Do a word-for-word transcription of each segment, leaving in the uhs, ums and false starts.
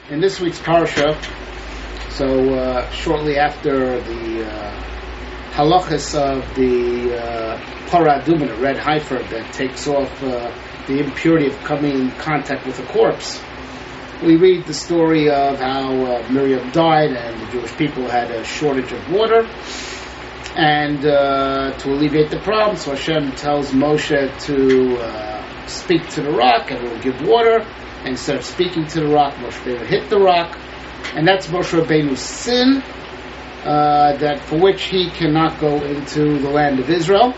in this week's parsha, so uh, shortly after the uh, halachas of the uh, parah adumah, a red heifer that takes off uh, the impurity of coming in contact with a corpse, we read the story of how uh, Miriam died and the Jewish people had a shortage of water. And uh, to alleviate the problem, so Hashem tells Moshe to uh, speak to the rock and it will give water. And instead of speaking to the rock, Moshe Rabbeinu hit the rock. And that's Moshe Rabbeinu's sin, uh, that for which he cannot go into the land of Israel.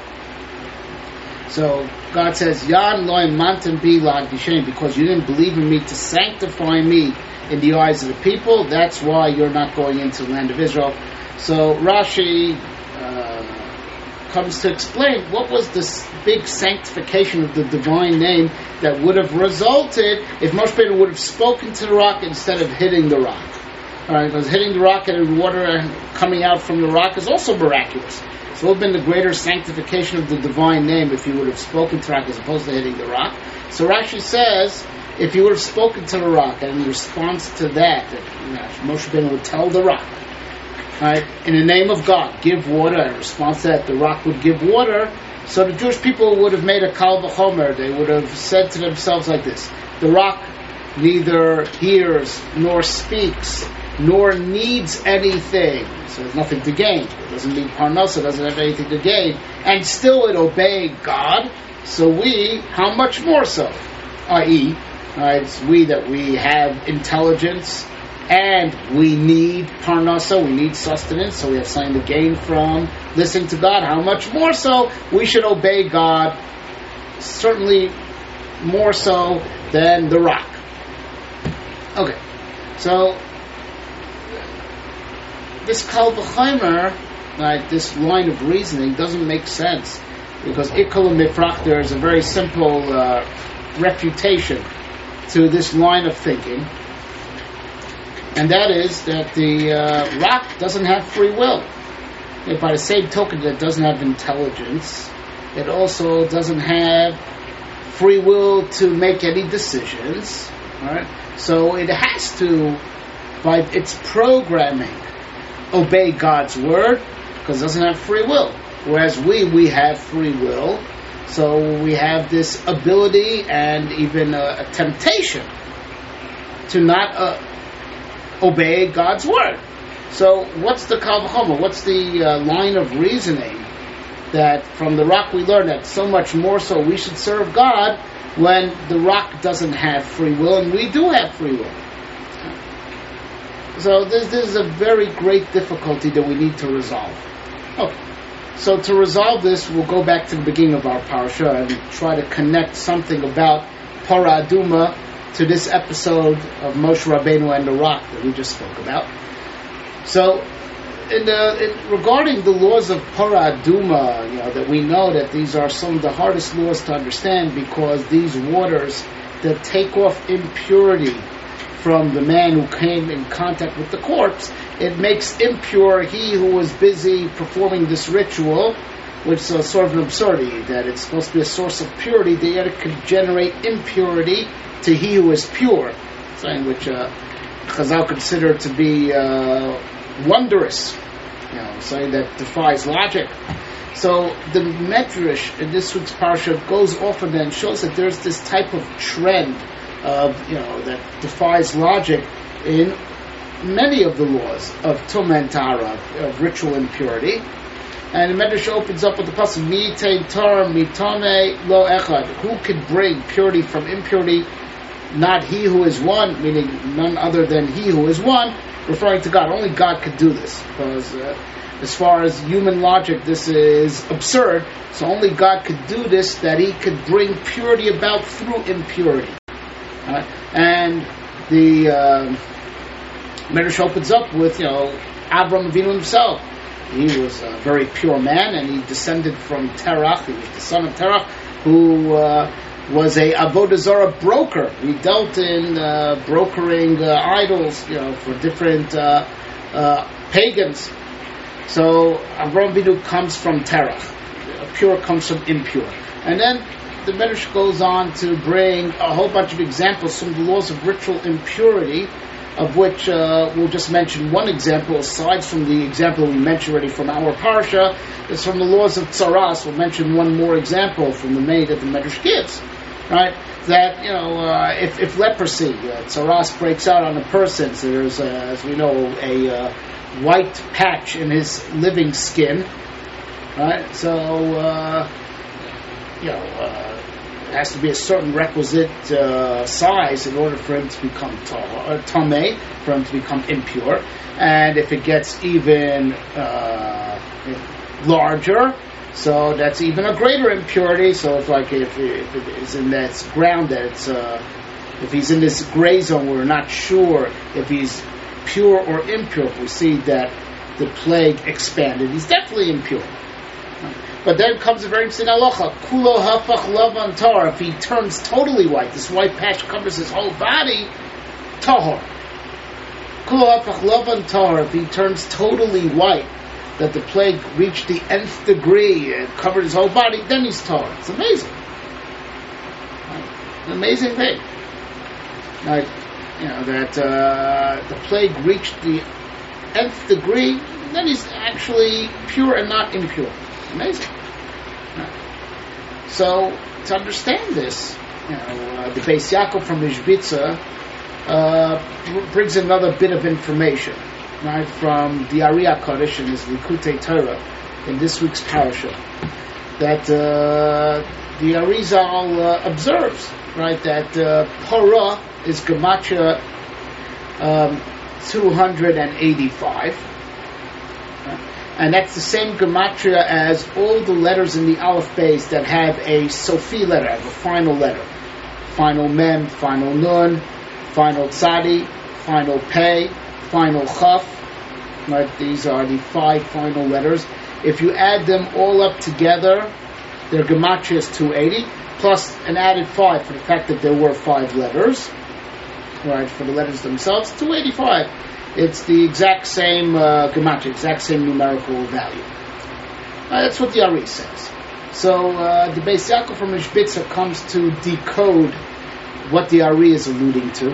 So God says, Yan loy mantam bi la'adishem, because you didn't believe in me to sanctify me in the eyes of the people, that's why you're not going into the land of Israel. So Rashi uh, comes to explain what was this big sanctification of the divine name that would have resulted if Moshe Rabbeinu would have spoken to the rock instead of hitting the rock. All right, because hitting the rock and water coming out from the rock is also miraculous. So it would have been the greater sanctification of the divine name if he would have spoken to the rock as opposed to hitting the rock. So Rashi says, if he would have spoken to the rock, and in response to that, you know, Moshe Rabbeinu would tell the rock, right, in the name of God, give water, and in response to that, the rock would give water. So the Jewish people would have made a kal v'chomer. They would have said to themselves like this: the rock neither hears nor speaks nor needs anything, so there's nothing to gain. It doesn't need parnasa, doesn't have anything to gain, and still it obeyed God. So we, how much more so? that is, right, it's we that we have intelligence and we need parnasa, we need sustenance, so we have something to gain from listening to God. How much more so we should obey God? Certainly more so than the rock. Okay, so this kal v'chomer, right, this line of reasoning doesn't make sense, because ikol mifrach, there is a very simple uh, refutation to this line of thinking, and that is that the uh, rock doesn't have free will. And by the same token, that it doesn't have intelligence, it also doesn't have free will to make any decisions. Right? So it has to, by its programming, obey God's word, because it doesn't have free will. Whereas we, we have free will, so we have this ability and even a, a temptation to not uh, obey God's word. So what's the kal v'chomer? What's the uh, line of reasoning that from the rock we learn that so much more so we should serve God when the rock doesn't have free will and we do have free will? So this, this is a very great difficulty that we need to resolve. Okay, so to resolve this, we'll go back to the beginning of our parasha and try to connect something about parah adumah to this episode of Moshe Rabbeinu and the rock that we just spoke about. So, in the, in, regarding the laws of parah adumah, you know, that we know that these are some of the hardest laws to understand, because these waters that take off impurity from the man who came in contact with the corpse, it makes impure he who was busy performing this ritual, which is a sort of an absurdity, that it's supposed to be a source of purity, that yet it could generate impurity to he who is pure, something which uh, Chazal consider to be uh, wondrous, you know, something that defies logic. So the Medrash in this week's parsha goes off and then shows that there's this type of trend of, you know, that defies logic in many of the laws of tumah and tara, of ritual impurity. And the Medrash opens up with the pasuk, Mi tein tar mitame lo echad. Who could bring purity from impurity? Not he who is one, meaning none other than he who is one, referring to God. Only God could do this, because uh, as far as human logic, this is absurd. So only God could do this, that he could bring purity about through impurity. Uh, and the uh, Medrash opens up with, you know, Avraham Avinu himself. He was a very pure man, and he descended from Terach. He was the son of Terach, who uh, was a Avodah Zarah broker. He dealt in uh, brokering uh, idols, you know, for different uh, uh, pagans. So Avraham Avinu comes from Terach. Pure comes from impure. And then the Medrash goes on to bring a whole bunch of examples from the laws of ritual impurity of which uh, we'll just mention one example, aside from the example we mentioned already from our parsha, is from the laws of tzaras. We'll mention one more example from the maid that the Medrash gives, right? That, you know, uh, if, if leprosy, uh, tzaras breaks out on a person, so there's, uh, as we know, a uh, white patch in his living skin, right? So, uh, you know, uh, it has to be a certain requisite uh, size in order for him to become tameh, for him to become impure. And if it gets even uh, larger, so that's even a greater impurity. So if like if, if it is in that ground that it's uh, if he's in this gray zone, we're not sure if he's pure or impure. If we see that the plague expanded, he's definitely impure. But then comes a very interesting halacha. Kulo hafach lavan tar. If he turns totally white, this white patch covers his whole body, tahor. Kulo hafach lavan tar. If he turns totally white, that the plague reached the nth degree and covered his whole body, then he's tahor. It's amazing. An amazing thing. Like, you know, that uh, the plague reached the nth degree, then he's actually pure and not impure. Amazing. So, to understand this, you know, uh, the Beis Yaakov from Ishbitza uh, brings another bit of information, right, from the Ari HaKadosh in his Likutei Torah in this week's parasha, that uh, the Arizal uh, observes, right, that uh, Parah is Gematria um, two hundred eighty-five. And that's the same gematria as all the letters in the Aleph Beis that have a Sofi letter, have a final letter. Final Mem, final Nun, final Tzadi, final Pei, final Chaf. Right? These are the five final letters. If you add them all up together, their gematria is two hundred eighty, plus an added five for the fact that there were five letters. Right, for the letters themselves, two hundred eighty-five. It's the exact same uh, gematria, exact same numerical value. Uh, that's what the Ari says. So uh, the Beis Yaakov from Ishbitza comes to decode what the Ari is alluding to,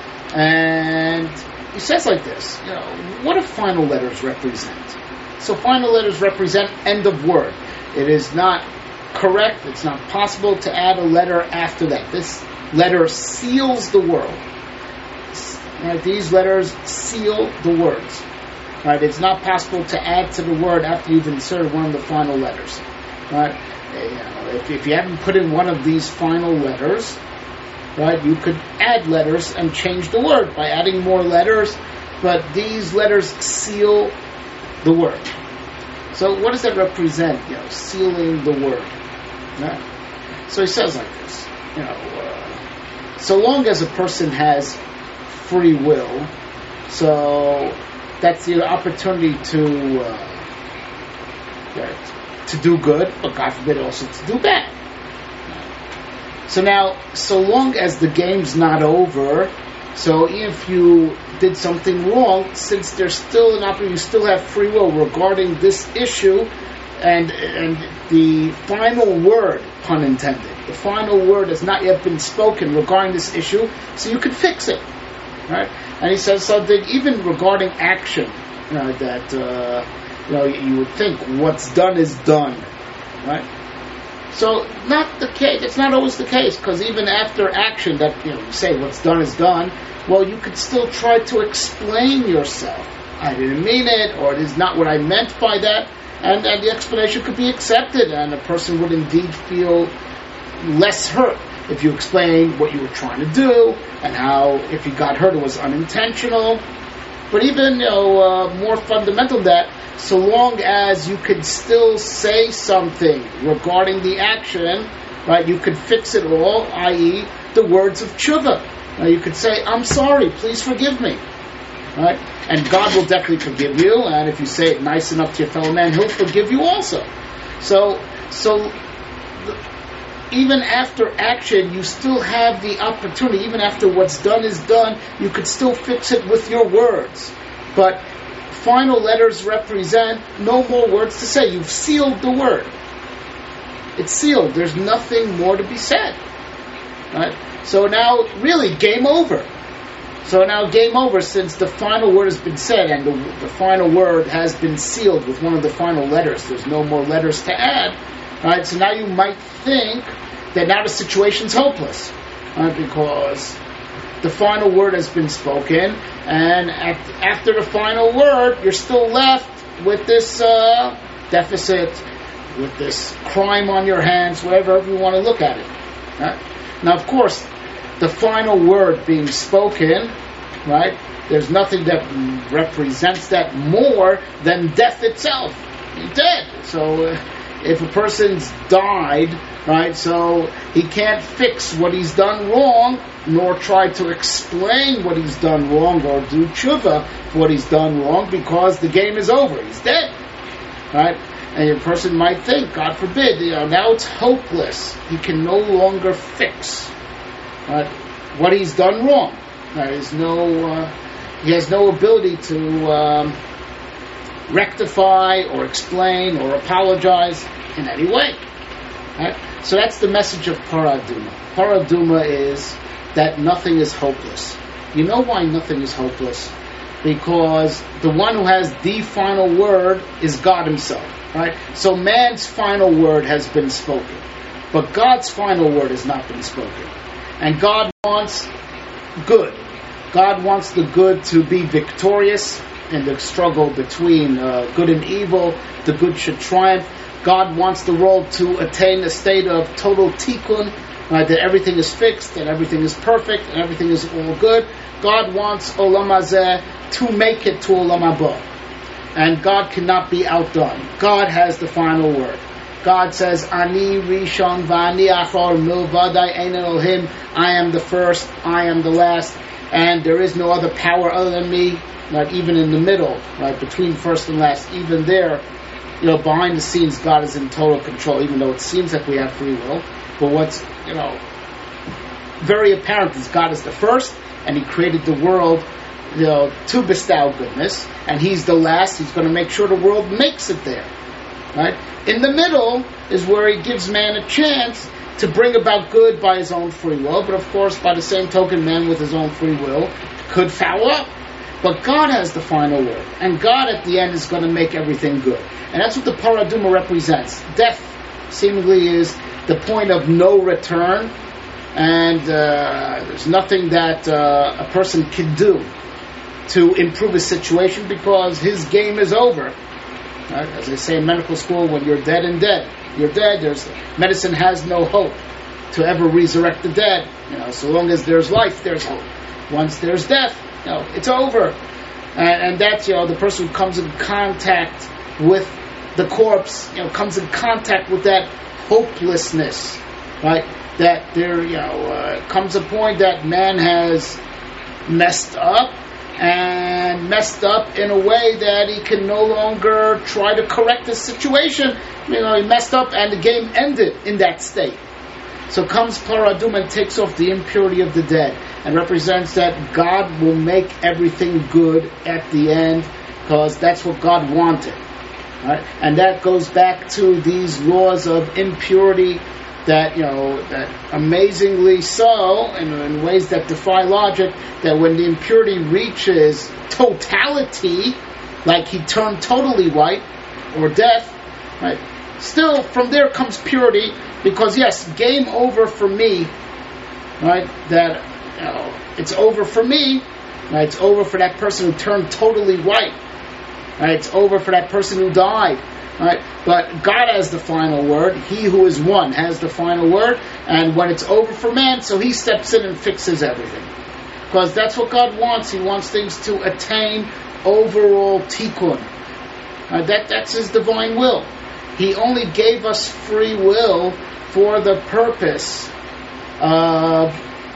and he says like this: you know, what do final letters represent? So final letters represent end of word. It is not correct. It's not possible to add a letter after that. This letter seals the world. Right, these letters seal the words. Right, it's not possible to add to the word after you've inserted one of the final letters. Right, you know, if, if you haven't put in one of these final letters, right, you could add letters and change the word by adding more letters. But these letters seal the word. So what does that represent? You know, sealing the word. Right? So he says like this. You know, uh, so long as a person has free will, so that's the opportunity to uh, right, to do good, but God forbid also to do bad. So now, so long as the game's not over, so if you did something wrong, since there's still an opportunity, you still have free will regarding this issue, and and the final word, pun intended, the final word has not yet been spoken regarding this issue, so you could fix it. Right, and he says something even regarding action, you know, that uh, you know you would think what's done is done, right? So not the case. It's not always the case, because even after action, that you know you say what's done is done. Well, you could still try to explain yourself. I didn't mean it, or it is not what I meant by that, and, and the explanation could be accepted, and a person would indeed feel less hurt if you explained what you were trying to do, and how if you got hurt it was unintentional. But even, you know, uh, more fundamental than that, so long as you could still say something regarding the action, right, you could fix it all, that is the words of tshuva. Now you could say, I'm sorry, please forgive me. Right? And God will definitely forgive you, and if you say it nice enough to your fellow man, He'll forgive you also. So, so even after action, you still have the opportunity, even after what's done is done, you could still fix it with your words. But final letters represent no more words to say. You've sealed the word. It's sealed. There's nothing more to be said. Right? So now, really, game over. So now game over, since the final word has been said and the, the final word has been sealed with one of the final letters. There's no more letters to add. Right? So now you might think that now the situation's hopeless. Right? Because the final word has been spoken, and at, after the final word, you're still left with this uh, deficit, with this crime on your hands, whatever you want to look at it. Right? Now, of course, the final word being spoken, right? There's nothing that represents that more than death itself. You're dead. So uh, if a person's died, right, so he can't fix what he's done wrong, nor try to explain what he's done wrong or do tshuva for what he's done wrong, because the game is over. He's dead. Right? And a person might think, God forbid, you know, now it's hopeless. He can no longer fix Right, what he's done wrong. There is no, uh, he has no ability to um, rectify or explain or apologize in any way. Right? So that's the message of Paraduma. Paraduma is that nothing is hopeless. You know why nothing is hopeless? Because the one who has the final word is God himself. Right? So man's final word has been spoken, but God's final word has not been spoken. And God wants good. God wants the good to be victorious in the struggle between uh, good and evil. The good should triumph. God wants the world to attain a state of total tikkun, right, that everything is fixed and everything is perfect and everything is all good. God wants Olam Hazeh to make it to Olam Haba. And God cannot be outdone. God has the final word. God says, Ani Rishon Vani Achor Milvadai Ein Elohim. I am the first, I am the last, and there is no other power other than me. Not even in the middle, right, between first and last. Even there, you know, behind the scenes, God is in total control. Even though it seems like we have free will, but what's, you know, very apparent is God is the first, and He created the world, you know, to bestow goodness, and He's the last. He's going to make sure the world makes it there. Right? In the middle is where He gives man a chance to bring about good by his own free will, but of course, by the same token, man with his own free will could foul up. But God has the final word, and God at the end is going to make everything good. And that's what the Paraduma represents. Death seemingly is the point of no return, and uh, there's nothing that uh, a person can do to improve his situation because his game is over. Right? As they say in medical school, when you're dead and dead, you're dead. There's medicine has no hope to ever resurrect the dead. You know, so long as there's life, there's hope. Once there's death, you know, it's over. And, and that's, you know, the person who comes in contact with the corpse, you know, comes in contact with that hopelessness, right? That there, you know, uh, comes a point that man has messed up. And messed up in a way that he can no longer try to correct the situation. You know, he messed up and the game ended in that state. So comes Paraduma and takes off the impurity of the dead and represents that God will make everything good at the end because that's what God wanted. Right? And that goes back to these laws of impurity that, you know, that amazingly so, and in ways that defy logic, that when the impurity reaches totality, like he turned totally white, or death, right, still from there comes purity, because yes, game over for me, right, that, you know, it's over for me, right, it's over for that person who turned totally white, right, it's over for that person who died. Right? But God has the final word. He who is one has the final word. And when it's over for man, so He steps in and fixes everything. Because that's what God wants. He wants things to attain overall tikkun. Right? That, that's His divine will. He only gave us free will for the purpose of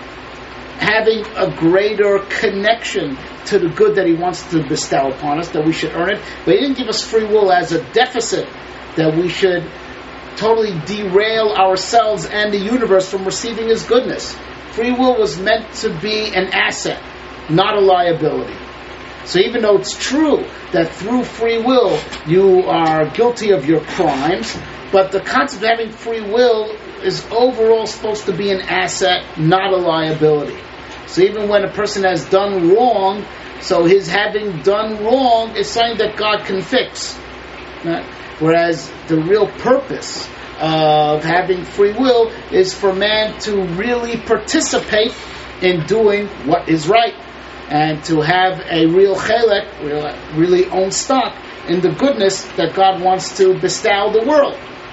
having a greater connection to the good that He wants to bestow upon us, that we should earn it. But He didn't give us free will as a deficit, that we should totally derail ourselves and the universe from receiving His goodness. Free will was meant to be an asset, not a liability. So even though it's true that through free will you are guilty of your crimes, but the concept of having free will is overall supposed to be an asset, not a liability. So even when a person has done wrong, so his having done wrong is something that God can fix. Right? Whereas the real purpose of having free will is for man to really participate in doing what is right, and to have a real chelek, really own stock in the goodness that God wants to bestow the world.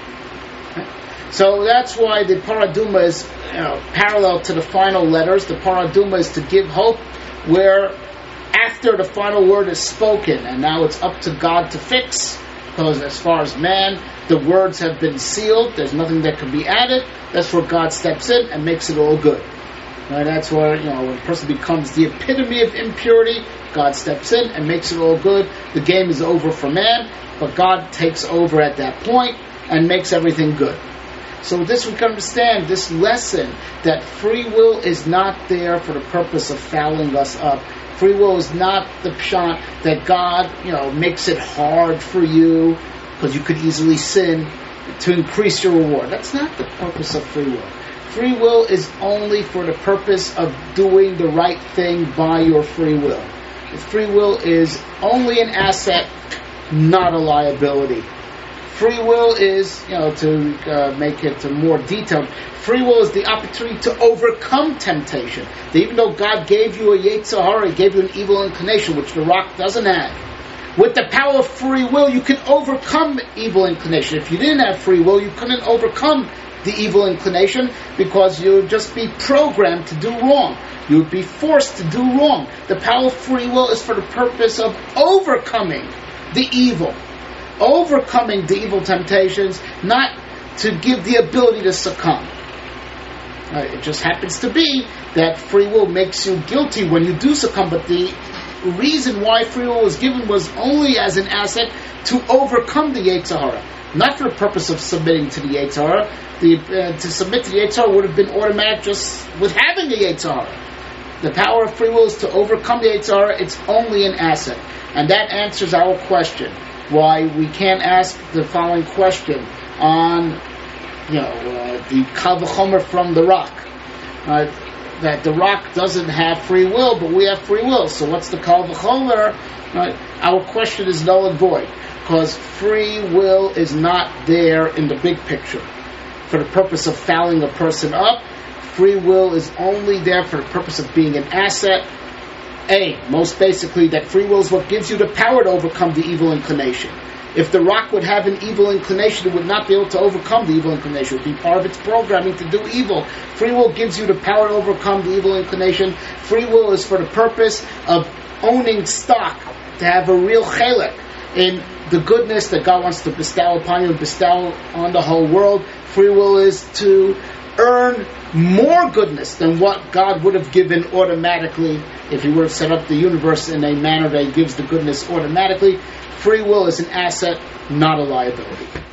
So that's why the paraduma is, you know, parallel to the final letters. The paraduma is to give hope, where after the final word is spoken, and now it's up to God to fix, because as far as man, the words have been sealed, there's nothing that can be added. That's where God steps in and makes it all good. Right, that's where, you know, when a person becomes the epitome of impurity, God steps in and makes it all good. The game is over for man, but God takes over at that point and makes everything good. So with this we can understand this lesson, that free will is not there for the purpose of fouling us up. Free will is not the pshat that God, you know, makes it hard for you because you could easily sin to increase your reward. That's not the purpose of free will. Free will is only for the purpose of doing the right thing by your free will. The free will is only an asset, not a liability. Free will is, you know, to uh, make it more detailed, free will is the opportunity to overcome temptation. That even though God gave you a Yetzer Hara, He gave you an evil inclination, which the rock doesn't have. With the power of free will, you can overcome evil inclination. If you didn't have free will, you couldn't overcome the evil inclination, because you would just be programmed to do wrong. You would be forced to do wrong. The power of free will is for the purpose of overcoming the evil. Overcoming the evil temptations, not to give the ability to succumb. Uh, it just happens to be that free will makes you guilty when you do succumb, but the reason why free will was given was only as an asset to overcome the Yetzer Hara, not for the purpose of submitting to the Yetzer Hara. The, uh, to submit to the Yetzer Hara would have been automatic just with having the Yetzer Hara. The power of free will is to overcome the Yetzer Hara. It's only an asset. And that answers our question, why we can't ask the following question on, you know, uh, the Kal V'chomer from the rock. Uh, that the rock doesn't have free will, but we have free will. So what's the Kal V'chomer? Uh, our question is null and void, because free will is not there in the big picture for the purpose of fouling a person up. Free will is only there for the purpose of being an asset. A, most basically, that free will is what gives you the power to overcome the evil inclination. If the rock would have an evil inclination, it would not be able to overcome the evil inclination. It would be part of its programming to do evil. Free will gives you the power to overcome the evil inclination. Free will is for the purpose of owning stock, to have a real chelek in the goodness that God wants to bestow upon you and bestow on the whole world. Free will is to earn more goodness than what God would have given automatically if He would have set up the universe in a manner that He gives the goodness automatically. Free will is an asset, not a liability.